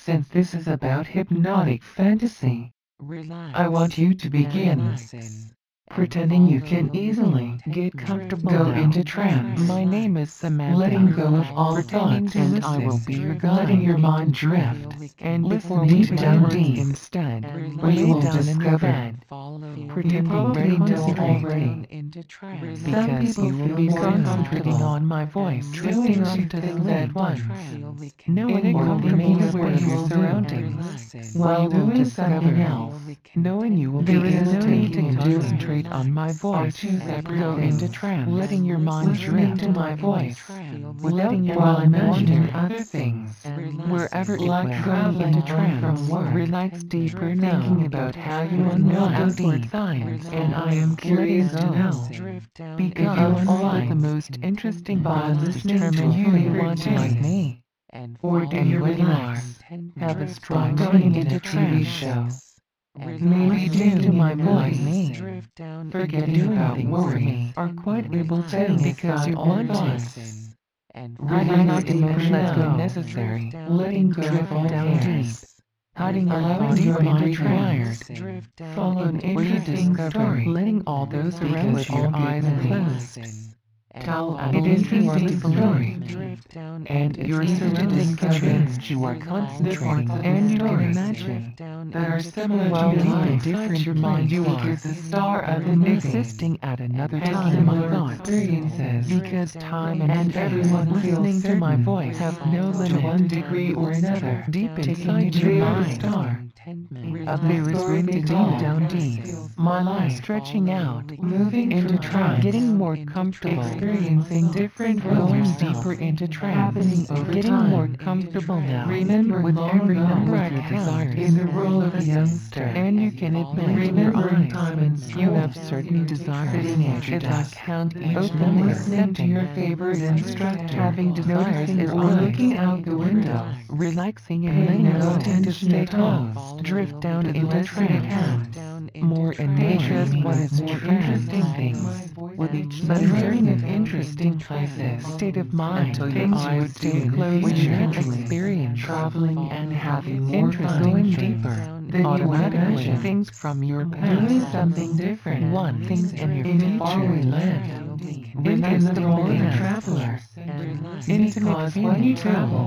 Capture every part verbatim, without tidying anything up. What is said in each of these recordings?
Since this is about hypnotic fantasy, Relax. I want you to begin. Relaxing. Pretending you can easily Get comfortable go now. into trance. My name is Samantha. Letting go of all Pretending thoughts to and listen. I will be your guide. Letting Letting your mind drift. And before Listening we to down my deep, words instead, where you lay will down in your discover bed, you pretending probably very know concentrating already. into trance. Some Because people you will feel be more concentrating comfortable on my voice, drifting drifting off off to to sleep sleep, at once, knowing in a you will comfortable remain way aware of you your will do. surroundings, While while you will doing discover, something else, knowing you will there be is able no to need to concentrate on my are voice, two separate go things. into trance, letting your mind Listening drift to my voice, without letting your while mind imagining wander. other things, Wherever it like will, traveling into home trance, from work, relax deeper now, thinking about how you with no unwind, outward signs, and I am curious to know because you all of the unwind most interesting by bonds listening to determine who you your want to like tunes. me, Or do and you when you are, relax have a by strong going going into into a T V trance. show? Maybe Maybe tune to taking my in voice, movies, forgetting doing about things worry, for me, are quite able to setting because aside you all want to. thoughts, Hiding letting your your emotions emotions when go, necessary, letting go drift of all down deep, cares, hiding your allowing thoughts your when mind required, trance, follow an where you interesting discover story, letting all those around because with your all eyes good closed. movies tell an It is you are interesting story, story, and your it's easy to surroundings discover change, you are the concentrating, parts of and the you can story imagine that are similar while to your deep in life. different Your mind you are is the star of the movie, existing at another has time my similar thoughts, experiences, because time and, and space everyone listening feels to my certain voice have no to limit. one degree or another. Deep Taking inside you your to the mind, star uh, there is room to dig down deep, my life, stretching out, moving into from trance, trance, getting more comfortable, experiencing different going roles, deeper into trance, happening over getting time. more comfortable now, Remember with long every ago number with of your your desires desires, in the role of a youngster, and you can admit in your remembering eyes, time and you school, have certain desires, sitting at your as I desk, count each open them listening to accepting, your favorite instructor, having desires noticing is or good, looking out the window, relaxing and paying letting no go, to attention stay at all, close, drift down the into blessing at trance, hand, more and more because just what what is is more interesting things, with each observing of sensor, interesting places, state of mind until your things you eyes would do stay in the closed and future, you experience traveling and having more interest fun going things deeper, than you would automatically imagine, things from your doing past, something different, one things in your in a future, faraway land, relax in the role of a dependence, traveler, intimate because when you feeling, travel,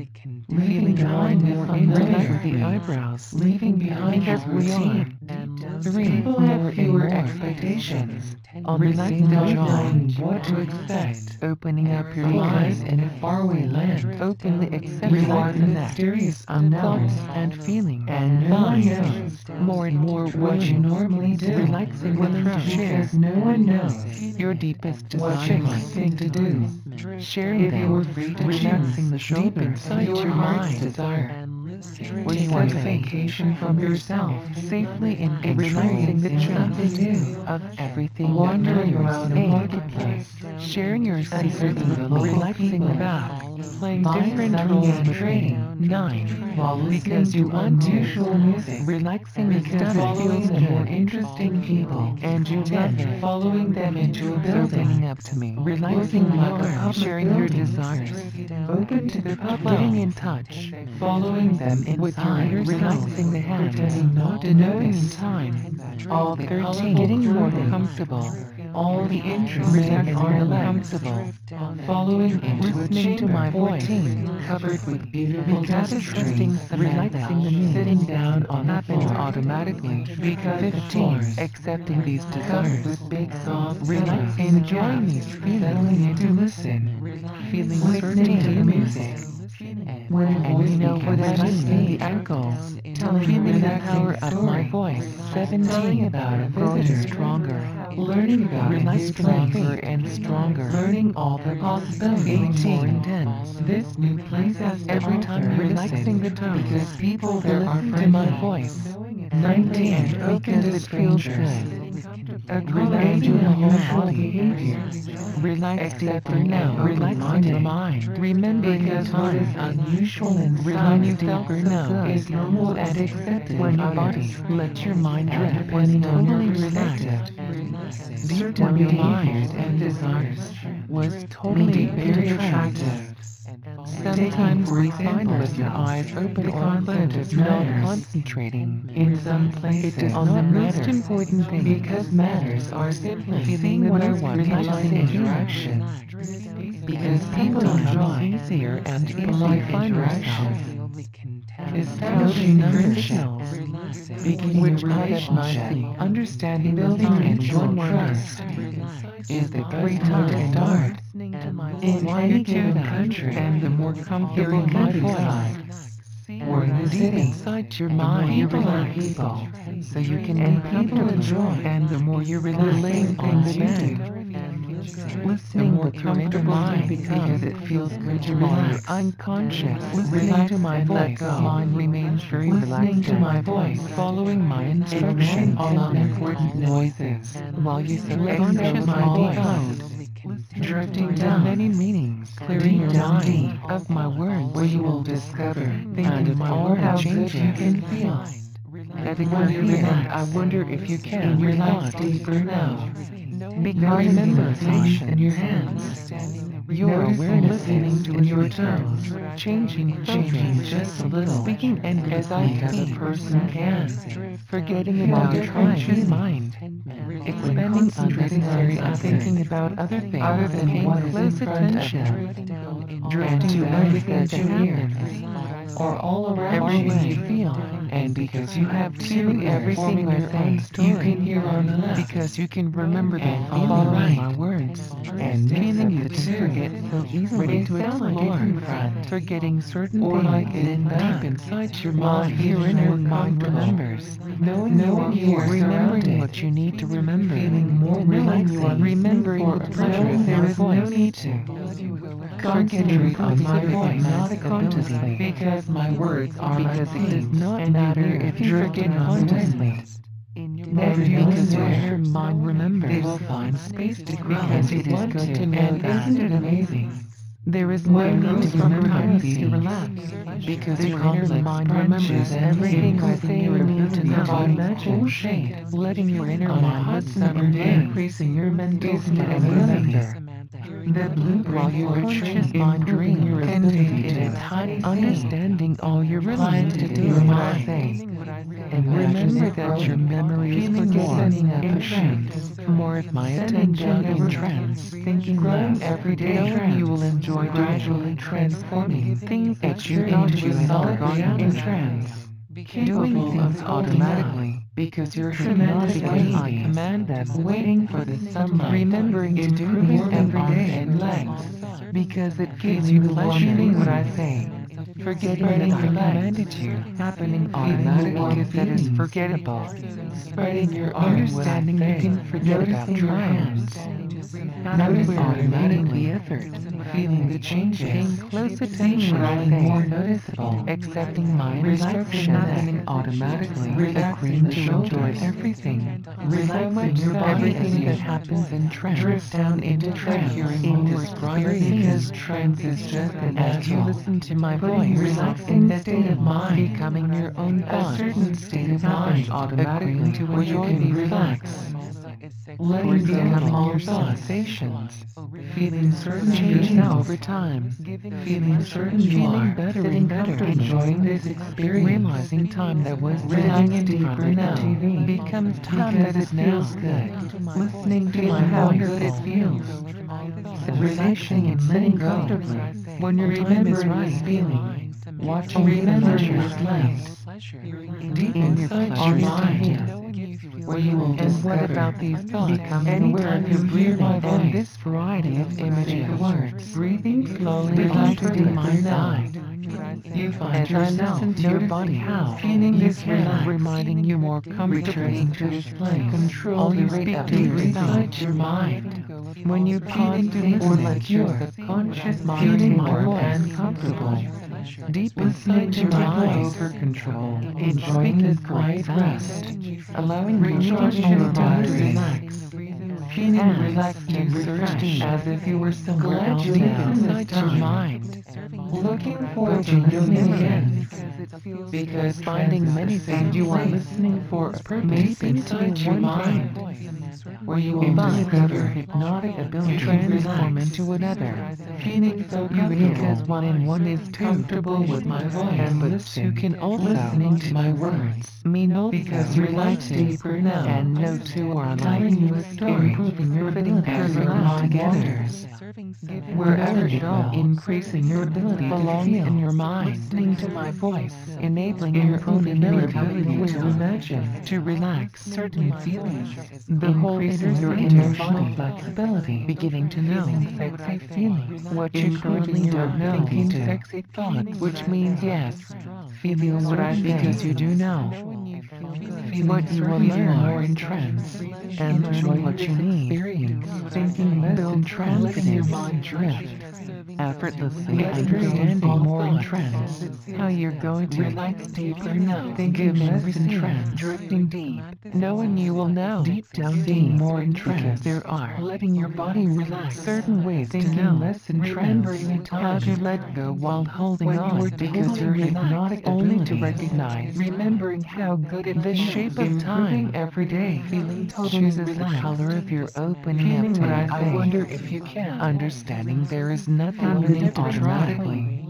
leaving feeling behind more the in familiar, relax the eyebrows, leaving behind because your we are routine. three People more have and fewer more expectations, on the they same not jaw, knowing what to expect, opening up your because mind, in a faraway land, openly accepting reward the mysterious thoughts unknowns, and feelings, and no one thoughts, knows more and more what you willing, normally do, relaxing willing the to trust, share, because no one knows your deepest what you might desires, think to do. sharing If you were them, free to relaxing choose the deep shoulders inside of your your heart's mind, desire, where you take are a safe, vacation from yourself, safely in and relaxing the experiencing something chance new, of everything that wandering matters, around a A, marketplace, sharing your secrets, observing the local relaxing people, back, playing buying, different selling, roles and with me, trading, nine, while listening because you to want to, unusual music, relaxing the because stuff following feels the more good, interesting people, and you love ten, it, following them into a building, opening up to me, working relaxing like a more, public sharing your building, desires, open to the getting public, in touch, following them with your inside, inner self, relaxing the hands, pretending not to knowing in notice time, all the thirteen, colorful getting more clothing, comfortable, all the interesting relaxing and ornaments, comfortable, following into a listening to chamber my voice, fourteen, covered with beautiful because tapestries, relaxing the knees, sitting down on the happens floor, automatically, because the fifteen, floors, accepting these covered desires, with big soft relax, pillows, enjoying these settling feelings, in to listen, feeling listening to the certain, music, when a and voice you know what becomes that just means, the me, ankles, telling a feeling the relaxing power of my story, voice, telling seventeen, about a growing visitor, stronger, learning about a new relax place, stronger and stronger, learning all the possibilities, feeling more intense. this new place has Every time you're relaxing the toes, because people there are listen to my friendly, voice, nineteen, and open because to it feels strangers, good. A relaxing relaxing your unusual body, behaviors, relax deeper accepting now, and relaxing your open-minded, mind, remembering the because what is time, unusual when inside you felt so good, is normal and accepted when in your body others, let your mind and drift, depending on your totally perspective, relaxed, deep certain down your behaviors mind and desires was may totally be into very trance, attractive, Sometimes, for example, with your eyes open or closed, not concentrating in some places, it is on the most important thing, because matters are simply feeling what I want, relaxing interaction. Because people enjoy easier and easier interaction. Establishing number signals, speaking which relationship, understanding building and one trust is the great time to start. In any given country, and the more comfortable my voice, or in the city, inside your mind, people are people, so you can and people enjoy, and the more you're relating things you do, listening with your inner mind because it feels good to relax. Unconscious, listening to my voice, mind remains very relaxed. Listening to my voice, following my instructions, all unimportant noises, while you subconscious my voice, drifting down many meanings, clearing your mind of my words, where you will discover and of all how good you can feel. At a good feeling, I wonder if you can relax deeper now. Because remember things in your hands, your awareness listening to your tones, changing, changing just a little, speaking and as I as a person can, forgetting about your conscious mind, expending unnecessary and thinking about other things other than paying close attention, drifting to everything that happens, or all around you you feel, and because you have to everything your own story, you can hear on the left, because you can remember them all right, my words, and feeling you to forget so easily to explore, forgetting certain or things like it in deep inside your mind, your inner mind remembers, knowing knowing you are remembering what you need to remember, feeling more relaxing, remembering with pleasure, there is no need to concentrate on my voice, not consciously, because my words are because it does not matter if you forget consciously. And because your inner mind remembers, it will find space to grow, because it is good to know that. Isn't it amazing? There is no need to remember to relax, because your inner mind remembers everything I say or do to your body's whole shape, letting your inner mind hot summer day, increasing your mental state and remember. The blue while your conscious mind dream your ability to tiny understanding all you're trying to do what I say. And remember that your memory is forgetting in trance, more of my attention in trance, thinking less every day, knowing you will enjoy gradually transforming things that you into a solid in trance. Doing things automatically, because you're hypnotic and I command them, waiting for the sunlight, remembering to do things every day and legs, because it gives you pleasure in what I say. Forgetting that I commanded you, happening automatically because that is forgettable. Spreading your understanding you can forget about your hands. Notice automatically effort, feeling the changes, paying close attention, growing more noticeable, accepting my instruction, happening automatically, agreeing to enjoy everything, relaxing your body everything that happens in trance, drift down into trance, in describing because trance is just an as you listen to my voice, relaxing state of mind, becoming your own boss, a certain state of mind, automatically to where you can relax. Letting go of all your sensations, feeling certain changes over time, feeling certain feeling better and better, enjoying this experience, realizing time that was sitting in deeper now becomes time that it feels good, listening to my voice it feels, relaxing and sitting comfortably, when your time is right, feeling, watching remember your legs, deep inside your mind, where you will and what about these thoughts, becoming aware of your breathing and this variety of images, words, breathing slowly relaxed in my mind. You find yourself to your body how feeling this relax, reminding you more comfortably to this place, control the rate of deep inside your mind. When you pause to listen like your subconscious mind feeling more and comfortable, deep inside your mind over control, enjoying this quiet rest, allowing your conscious mind to relax, feeling relaxed and refreshed as if you were somewhere else deep inside your mind, looking forward to your again, Because finding many things you are listening for a purpose inside your mind, where you will discover hypnotic ability to transform into another, feeling so comfortable because one in one is comfortable with my voice, and but you can also listening to my words mean also because you relax deeper now, and no two are alike, you a story, improving your fitting as your mind wanders. Wherever it will, increasing your ability to feel in your mind, listening to my voice, enabling your own ability to imagine, to relax certain feelings, the whole increasing your emotional flexibility, beginning to know sexy feelings, what you currently don't know, thinking sexy thoughts, which means yes, feeling what I because you do know, feel what you will learn more in trance, and learning what you need, experience, thinking less in trance, letting your mind drift, effortlessly understanding more in trance, how you're going to relax deeper now, thinking less in trance, drifting deep, knowing you will know deep down deep more in trance there are, letting your body relax, certain ways to know less in trance, how to let go while holding on, because you're hypnotic only to recognize, remembering how good it the shape of time every day, feeling totally chooses the color of your opening empty. I wonder if you can, understanding there is nothing you need to dramatically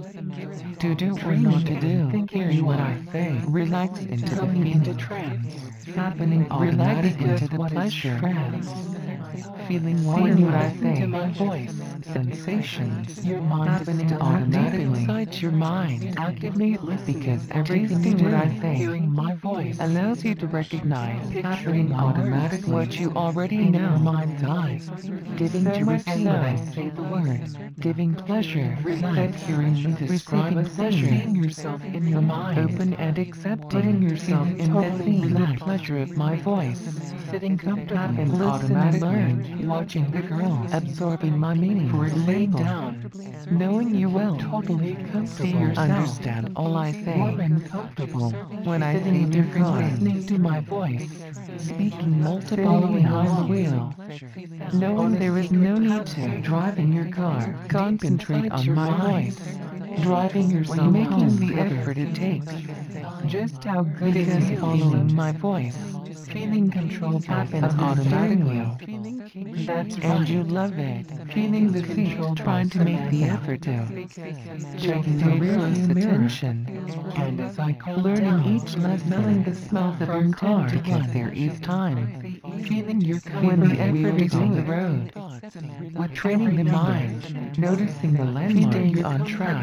to do or not to do. Hearing what I say, relax into the into trance, happening automatic into the pleasure trance, feeling when what I say to my voice, sensations, your mind happening automatically inside your mind, actively because everything you do, I say, hearing my voice allows you to recognize, picturing automatically what you already know in your mind's eyes, giving to receive when I say the words, giving pleasure, relax, hearing me describe a pleasure, seeing yourself in your mind, open and accepting, putting yourself in the scene, the pleasure of my voice, sitting comfortably, listen and learn, watching the girl, absorbing my meaning, for it laid down, knowing you will totally comfortable, understand all I say, warm and comfortable, when I say different, listening to my voice, speaking multiple behind the wheel, knowing there is no need to drive in your car, concentrate on my voice, driving yourself making the effort it takes, just how good it is following my voice, feeling control happens automatically, that's and you love it, feeling the control trying to make the effort to, checking the rearview attention, and as I call learning each lesson, smelling the smells of your car because there is time, feeling your when the effort is on the road, with training the mind, noticing the landmark on track,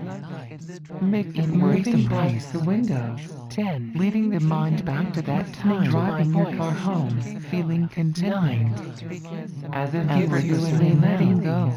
making moving past the window, ten, leading the mind back to that time, driving your car home, feeling contained, as if effortlessly letting go,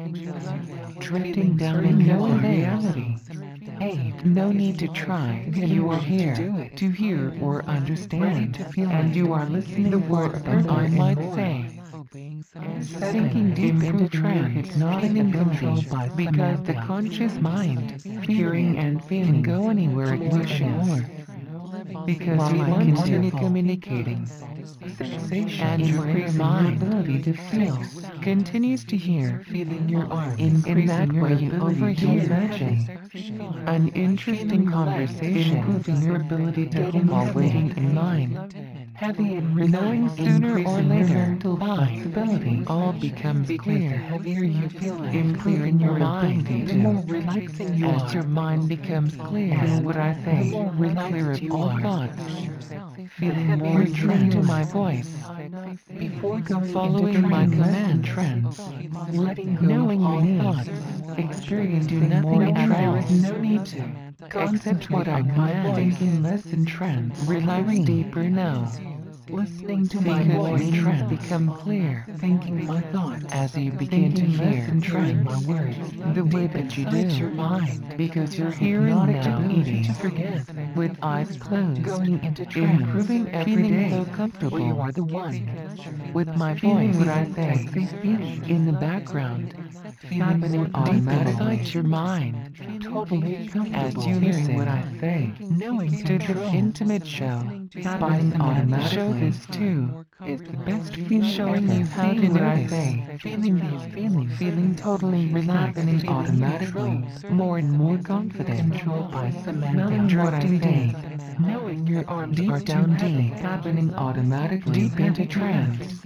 drifting down in your reality. Hey, no need to try, you are here to hear or understand, and you are listening the words that I might say. Sinking deep into trance, feeling controlled by because the conscious mind, hearing and feeling go anywhere it wishes. Because you want to continue communicating, sensation and increasing your ability to feel, continues to hear, feeling your arm, increasing your ability to imagine. An interesting conversation, improving your ability to think while waiting in line. Heavy and knowing sooner or later, possibility all becomes clear. The heavier you feel, improving your mind, the more relaxing you are. As your mind becomes clear, feel what I say, the more relaxed you all thoughts, feeling more true to my voice. Before going following my command trends, letting go knowing of all thoughts, experiencing nothing and there is no need to. Accept what I command, thinking less in trance, relax deeper now. Listening to my voice trends become clear, thinking my thoughts as you begin to hear and trying my words, the way that you do your mind, because you're hearing now, easy to forget, with eyes closed, going into trance, improving every day, so comfortable, you are the one, with my voice, what I say, in the background, happening automatically inside your mind, totally as you hearing what I say, knowing to the intimate show, happening automatically, show this too is the best feeling showing you how to notice, feeling these feelings, feeling totally relaxed, and automatically more and more confident, controlled by Samantha. What I say, knowing your arms are down deep, happening automatically, deep into trance.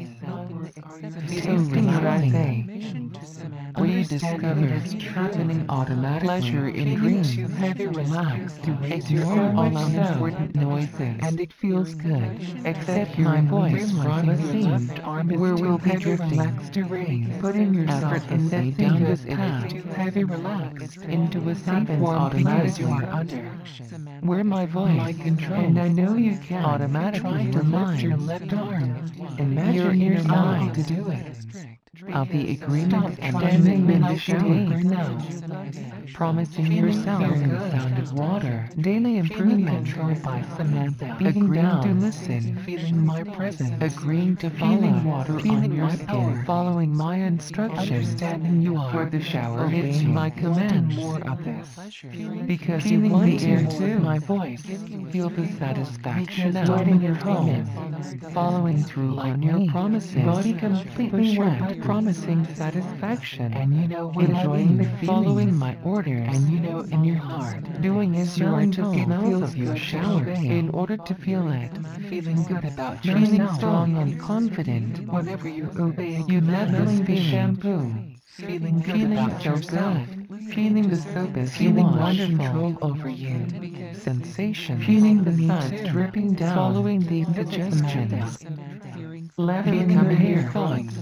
Tasting what I say, we discover happening automatically, pleasure in dreams, heavy relaxed, ignoring all unimportant noises, and it feels good, except my voice from a scene where we'll be drifting, putting yourself effortlessly down this path, heavy relaxed, into a safe warm because you are under, where my voice controls, and I know you can, automatically to lift your left arm, imagine your mind to do it. Of the agreement standing in the shower now, promising yourself the sound of water, daily improvement controlled by Samantha, agreeing to listen, feeling my presence, agreeing to follow water on your skin, following my instructions, understanding you are for the shower, obeying my commands, more of this, because you want the air too, my voice, feel the satisfaction of letting your home, following through on your promises, body completely wet, promising satisfaction, and you know what enjoying the following my orders, and you know in your heart, doing as you are told, feels of your shower, in order to feel it, feeling good about yourself, feeling strong and confident, whenever you obey, you love this feeling, shampoo, feeling good feeling about so yourself, good, feeling the soap is feeling wonderful, control over you, sensation, feeling the sun dripping down, following these suggestions, letting your hair thoughts,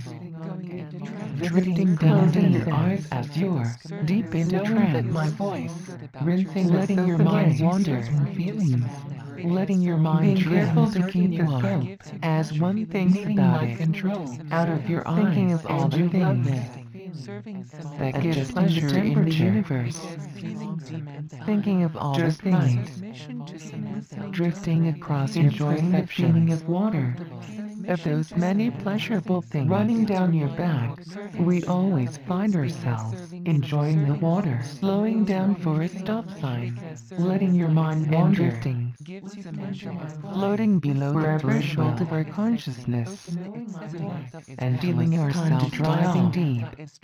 drifting down in your eyes as you're deep into trance, my voice, rinsing, letting your mind wander, feelings, letting your mind being careful to keep the soap as one thinks about it, control, out of your eyes, thinking of all the things that gives pleasure in the universe, thinking of all the things, drifting across, enjoying the feeling of water, of those many pleasurable things running down your back. We always find ourselves enjoying the water, slowing down for a stop sign, letting your mind wander, drifting, floating below the threshold of our consciousness, and feeling ourselves driving deep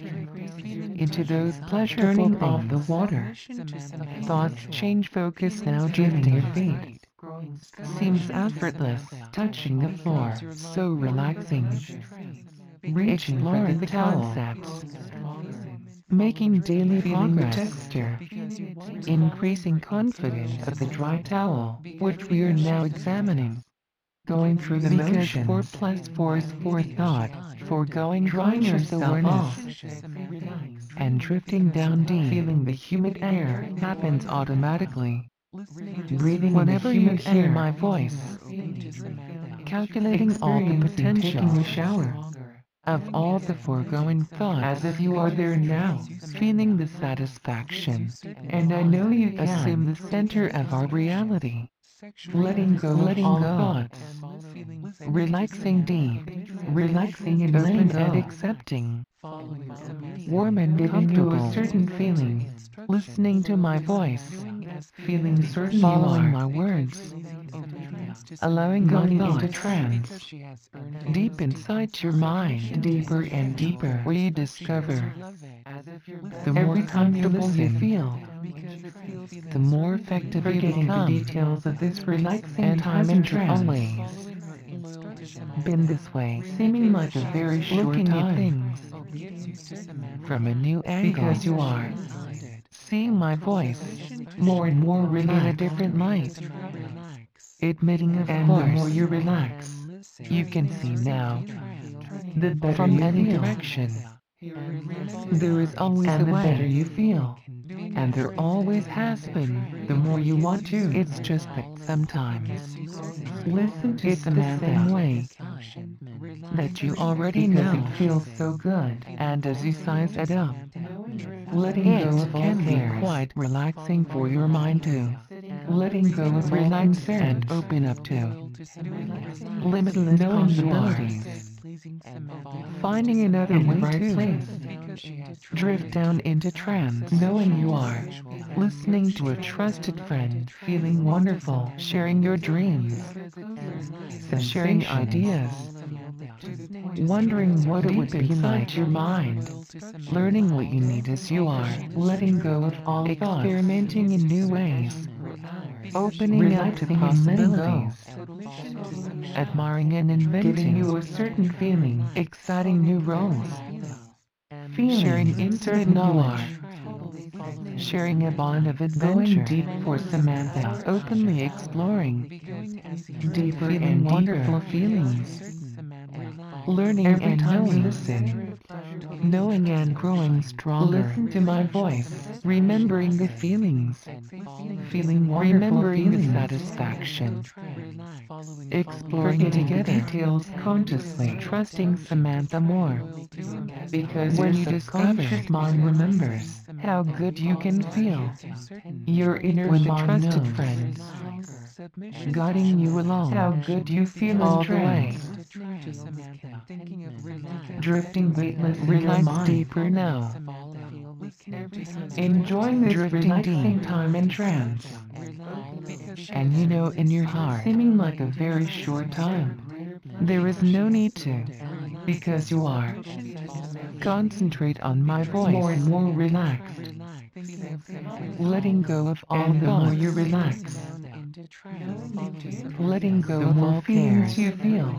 into those pleasurable things. Off the water, thoughts change focus, now drifting your feet. Seems effortless, touching the floor, so relaxing. Reaching for the concepts, making daily progress, texture, increasing confidence of the dry towel, which we are now examining. Going through the motions, four plus four is forethought, foregoing conscious awareness, and drifting down deep, feeling the humid air happens automatically. Breathing whenever you hear my voice, calculating all the potential, taking a shower of all the foregoing thoughts, as if you are there now, feeling the satisfaction, and I know you can assume the center of our reality, letting go, letting all go, thoughts, relaxing deep, relaxing and open and accepting, warm and comfortable, a certain feeling, listening to my voice, feeling certain following my words, allowing going into trance, deep inside your mind, deeper and deeper, where you discover the more comfortable you feel, the more effective you become. The details of this relaxing and time in trance always been this way, seeming like a very short time, from a new angle, because you are seeing my voice more and more relaxed in a different light, admitting of and course, the more you relax, you can see now, the better from you any feel. Direction. There is always and a the way. Better you feel, and there always has been. The more you want to, it's just that sometimes listen to it's Samantha the same way that you already because know it feels so good, and as you size it up, letting it go of all can be quite relaxing for your mind too. letting go of relax and open up to limitless possibilities, finding another way to drift down into trance, knowing you are listening to a trusted friend, feeling wonderful, sharing your dreams, sharing ideas, wondering what it would be inside your mind, learning what you need as you are, letting go of all thoughts, experimenting in new ways, opening up to possibilities, admiring and inventing, giving you a certain feeling, exciting new roles, sharing intimate knowledge, sharing a bond of adventure, going deep for Samantha, openly exploring, deeper and wonderful feelings, learning every and time knowing, listen, knowing and growing stronger. Listen to my voice, remembering the feelings, feeling wonderful, remembering feelings, the satisfaction, exploring together details consciously, trusting Samantha more. Because when your subconscious mind remembers how good you can feel, your inner with a trusted friend guiding you along, how good you feel all the way, drifting weightless, relax deeper now, enjoying this relaxing time in trance, and you know in your heart, seeming like a very short time, there is no need to, because you are. Concentrate on my voice, more and more relaxed, letting go of all and the thoughts. More you relax, letting go the of all feelings you feel,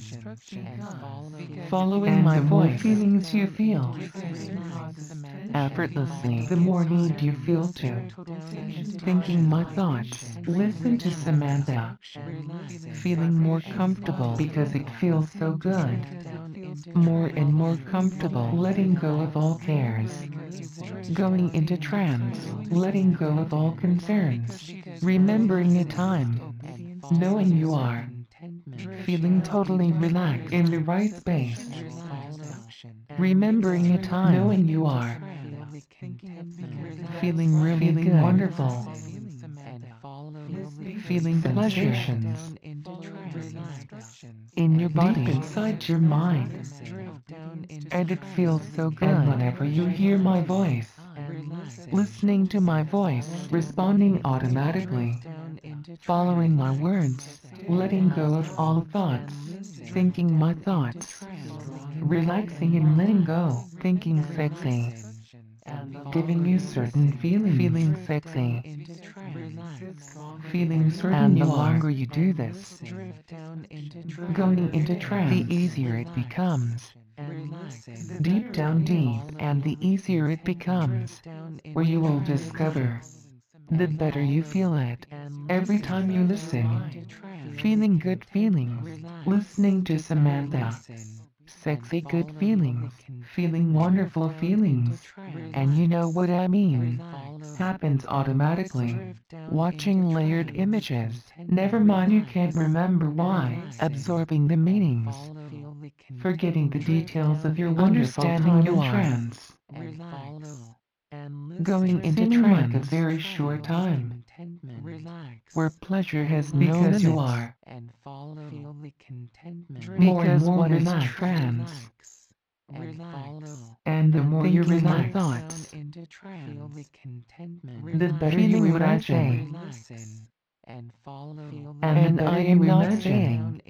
following and my the voice, more feelings you feel, effortlessly, the more need you feel to, thinking my thoughts, listen to Samantha, feeling more comfortable because it feels so good, more and more comfortable, letting go of all cares, going into trance, letting go of all concerns, remembering a time, knowing you are, feeling totally relaxed in the right space, remembering a time, knowing you are, feeling really feeling good, wonderful, feeling pleasures in your body, deep inside your mind, and it feels so good. And whenever you hear my voice, listening to my voice, responding automatically, following my words, letting go of all thoughts, thinking my thoughts, relaxing and letting go, thinking sexy, giving you certain feelings, feeling sexy, feeling certain. And the longer you do this, going into trance, the easier it becomes. Deep down deep, and the easier it becomes, where you will discover, the better you feel it. Every time you listen, feeling good feelings, listening to Samantha, sexy good feelings, feeling wonderful feelings, and you know what I mean, happens automatically. Watching layered images, never mind you can't remember why, absorbing the meanings, forgetting the details of your understanding your trance, going into trance like a very short time, where pleasure has no limits, you are, because what is trance, and the more you relax thoughts, the better you imagine, and I am not saying,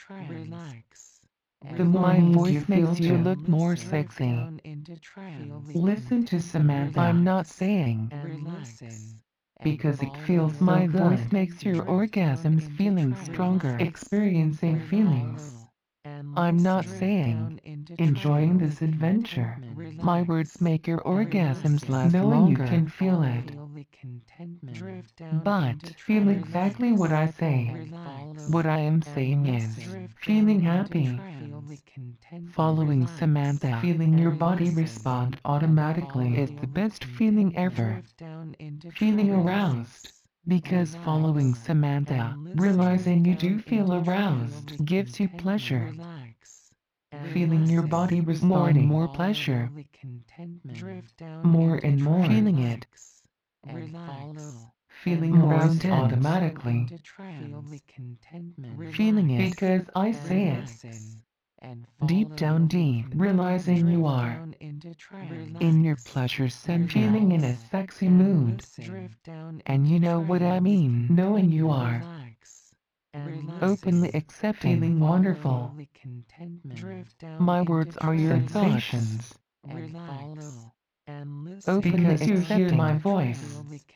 the more my voice makes you look more sexy. Listen to Samantha. I'm not saying, because it feels so my good. Voice makes your orgasms feeling stronger, experiencing feelings. I'm not saying, enjoying this adventure. My words make your orgasms last knowing longer. You can feel it. But feel exactly what I say. What I am saying is, feeling happy, following Samantha, feeling your body respond automatically is the best feeling ever. Feeling aroused, because following Samantha, realizing you do feel aroused, gives you pleasure. Feeling your body responding more pleasure, more and more feeling it, feeling more aroused tense, automatically, feeling it because I say it, deep down deep, realizing you are in your pleasure center, feeling in a sexy mood, and you know what I mean, knowing you are openly accepting, feeling wonderful. My words are your sensations. Openly because you hear my voice.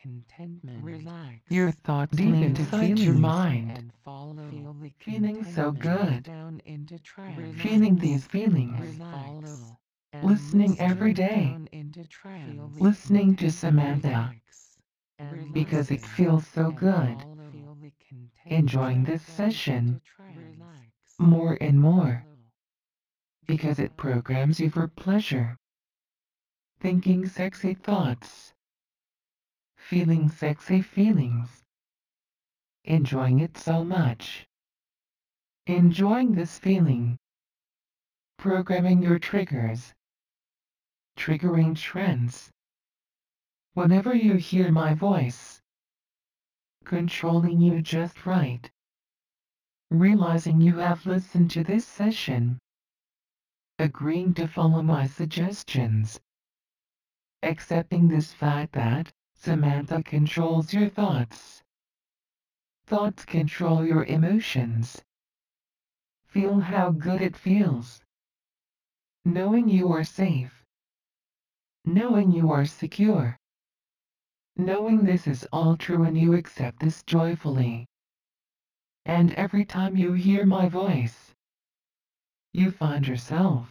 Your thoughts deep inside your mind. Feeling so good. Feeling these feelings. Listening every day. Listening to Samantha. Because it feels so good. Enjoying this session more and more. Because it programs you for pleasure. Thinking sexy thoughts. Feeling sexy feelings. Enjoying it so much. Enjoying this feeling. Programming your triggers. Triggering trends. Whenever you hear my voice. Controlling you just right. Realizing you have listened to this session. Agreeing to follow my suggestions. Accepting this fact that Samantha controls your thoughts. Thoughts control your emotions. Feel how good it feels. Knowing you are safe. Knowing you are secure. Knowing this is all true and you accept this joyfully. And every time you hear my voice, you find yourself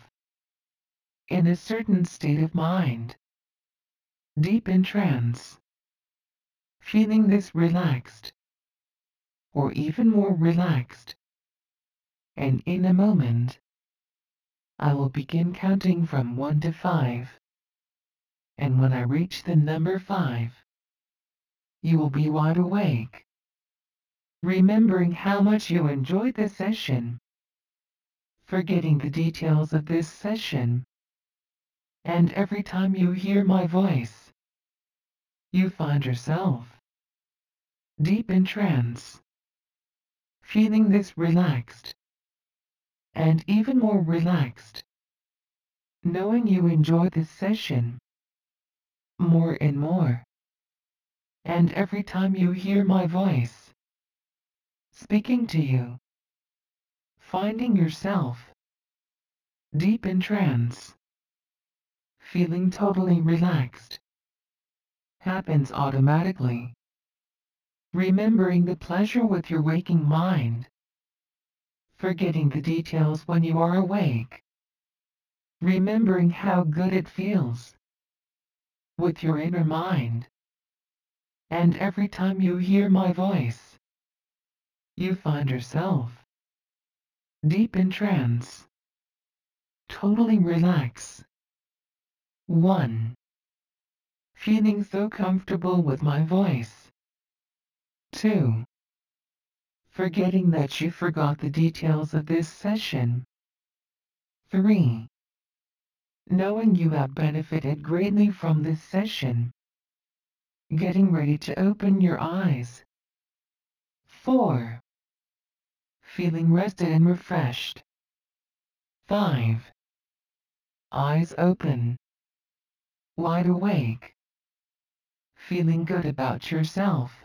in a certain state of mind, deep in trance, feeling this relaxed, or even more relaxed. And in a moment, I will begin counting from one to five. And when I reach the number five, you will be wide awake, remembering how much you enjoyed the session, forgetting the details of this session, and every time you hear my voice, you find yourself deep in trance, feeling this relaxed, and even more relaxed, knowing you enjoy this session more and more, and every time you hear my voice, speaking to you, finding yourself deep in trance, feeling totally relaxed, happens automatically, remembering the pleasure with your waking mind, forgetting the details when you are awake, remembering how good it feels with your inner mind, and every time you hear my voice, you find yourself deep in trance, totally relaxed. one. Feeling so comfortable with my voice. two. Forgetting that you forgot the details of this session. three. Knowing you have benefited greatly from this session. Getting ready to open your eyes. four. Feeling rested and refreshed. five. Eyes open. Wide awake. Feeling good about yourself.